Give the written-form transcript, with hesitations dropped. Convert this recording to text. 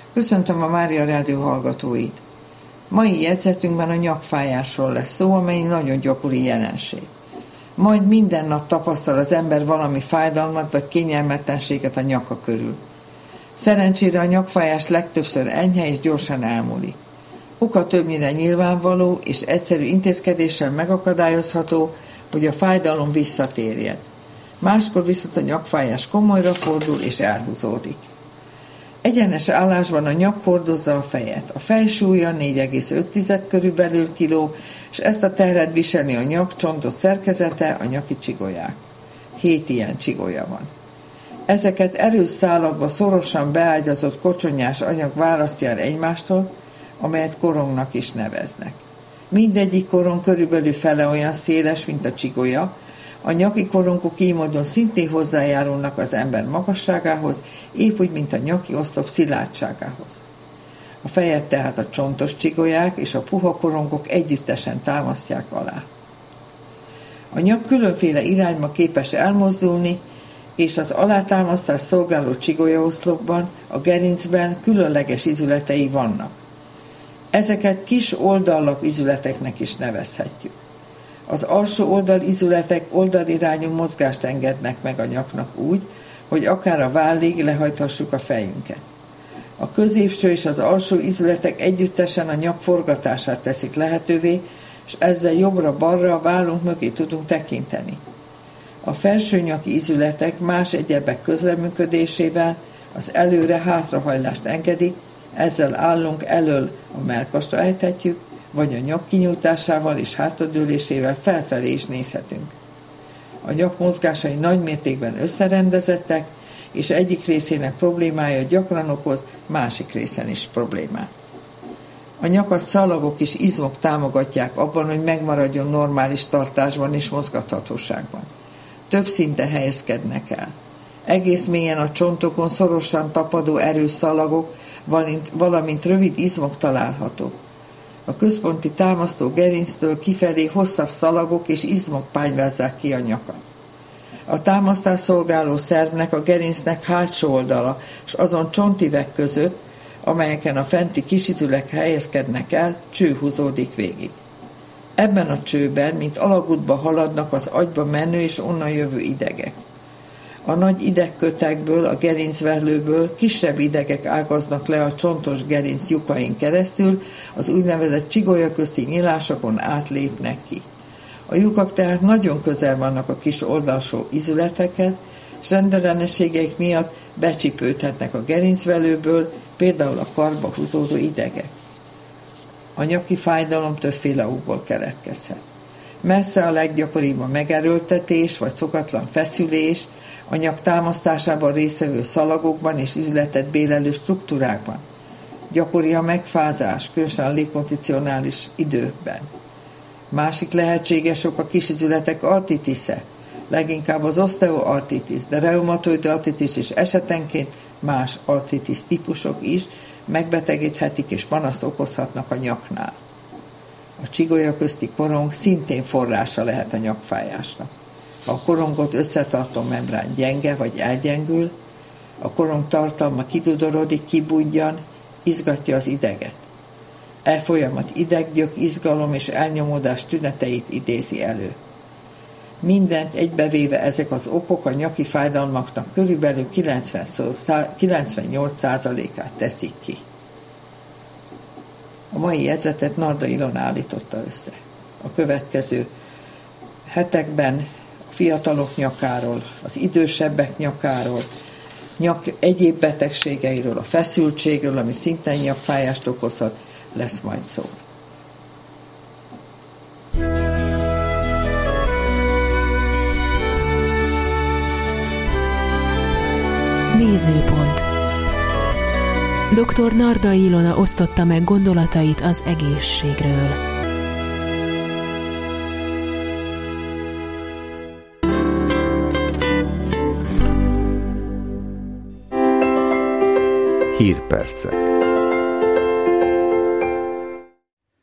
Köszöntöm a Mária Rádió hallgatóit! Mai jegyzetünkben a nyakfájásról lesz szó, amely nagyon gyakori jelenség. Majd minden nap tapasztal az ember valami fájdalmat vagy kényelmetlenséget a nyaka körül. Szerencsére a nyakfájás legtöbbször enyhe és gyorsan elmúlik. Oka többnyire nyilvánvaló és egyszerű intézkedéssel megakadályozható, hogy a fájdalom visszatérjen. Máskor viszont a nyakfájás komolyra fordul és elhúzódik. Egyenes állásban a nyak hordozza a fejet. A fej súlya 4,5 körülbelül kiló, és ezt a terhet viseli a nyak csontos szerkezete, a nyaki csigolyák. 7 ilyen csigolya van. Ezeket erős szálakba szorosan beágyazott kocsonyás anyag választja el egymástól, amelyet korongnak is neveznek. Mindegyik korong körülbelül fele olyan széles, mint a csigolya. A nyaki korongok így módon szintén hozzájárulnak az ember magasságához, épp úgy, mint a nyaki oszlop szilárdságához. A fejet tehát a csontos csigolyák és a puha korongok együttesen támasztják alá. A nyak különféle irányba képes elmozdulni, és az alátámasztás szolgáló csigolyaoszlopban, a gerincben különleges izületei vannak. Ezeket kis oldallap izületeknek is nevezhetjük. Az alsó oldalizületek oldalirányú mozgást engednek meg a nyaknak úgy, hogy akár a vállig lehajthassuk a fejünket. A középső és az alsó izületek együttesen a nyak forgatását teszik lehetővé, és ezzel jobbra-balra a vállunk mögé tudunk tekinteni. A felső nyaki izületek más egyebek közreműködésével az előre-hátrahajlást engedik, ezzel állunk elől a mellkasra ejthetjük, vagy a nyak kinyújtásával és hátradőlésével felfelé is nézhetünk. A nyak mozgásai nagy mértékben összerendezettek, és egyik részének problémája gyakran okoz, másik részen is problémát. A nyakat szalagok és izmok támogatják abban, hogy megmaradjon normális tartásban és mozgathatóságban. Több szinten helyezkednek el. Egész mélyen a csontokon szorosan tapadó erős szalagok, valamint rövid izmok találhatók. A központi támasztó gerinctől kifelé hosszabb szalagok és izmok pályázzák ki a nyakat. A támasztás szolgáló szervnek a gerincnek hátsó oldala, és azon csontivek között, amelyeken a fenti kisizülek helyezkednek el, cső húzódik végig. Ebben a csőben, mint alagútba haladnak az agyba menő és onnan jövő idegek. A nagy idegkötekből, a gerincverlőből kisebb idegek ágaznak le a csontos gerinc lyukain keresztül, az úgynevezett csigolya közti nyílásokon átlépnek ki. A lyukak tehát nagyon közel vannak a kis oldalsó izületekhez, és rendellenességeik miatt becsipődhetnek a gerincvelőből, például a karba húzódó idegek. A nyaki fájdalom többféle okból keletkezhet. Messze a leggyakoribb a megerőltetés vagy szokatlan feszülés, a nyak támasztásában résztvevő szalagokban és izületet bélelő struktúrákban. Gyakori a megfázás, különösen a légkondicionális időkben. Másik lehetséges ok a kisizületek artritisze, leginkább az oszteoartritis, de reumatoid artritis és esetenként más artritis típusok is megbetegedhetik és panaszt okozhatnak a nyaknál. A csigolya közti korong szintén forrása lehet a nyakfájásnak. Ha a korongot összetartó membrán gyenge vagy elgyengül, a korong tartalma kidudorodik, kibudjan, izgatja az ideget. E folyamat ideggyök, izgalom és elnyomódás tüneteit idézi elő. Mindent egybevéve ezek az okok a nyaki fájdalmaknak körülbelül 98%-át teszik ki. A mai jegyzetet Narda Ilona állította össze. A következő hetekben a fiatalok nyakáról, az idősebbek nyakáról, nyak egyéb betegségeiről, a feszültségről, ami szintén nyakfájást okozhat, lesz majd szó. Nézőpont. Dr. Narda Ilona osztotta meg gondolatait az egészségről. Hírpercek.